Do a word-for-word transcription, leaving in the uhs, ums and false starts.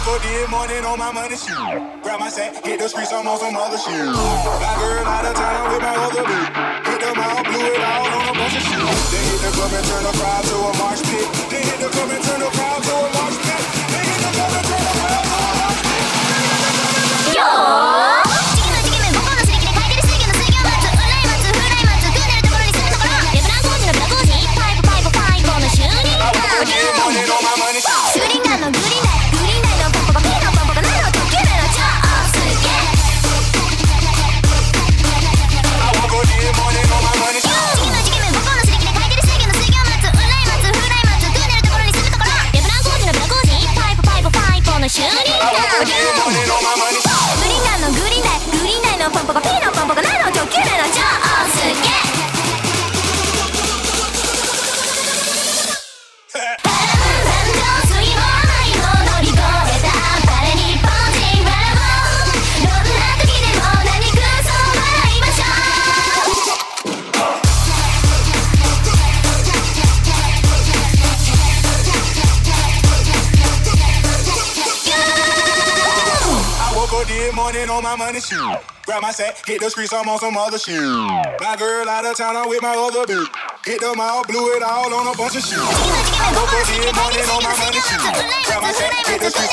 woke up this morning on my money shit. Grab my sack, hit the streets, I'm on some other shit. My girl out of town with my other bitch. Hit them all, blew it all on a bunch of shit. They hit the club and turn the crowd to a march pit. They hit the club and turn the crowd to a march pit. They hit the club and turn the crowd to a march pit. Yo! 'Morning on my money shit. Grab my sack, hit the streets, I'm on some other shit. My girl out of town, I'm with my other bitch. Hit them all, blew it all on a bunch of shit. I woke up this morning on my money shit. Grab my sack, hit the streets,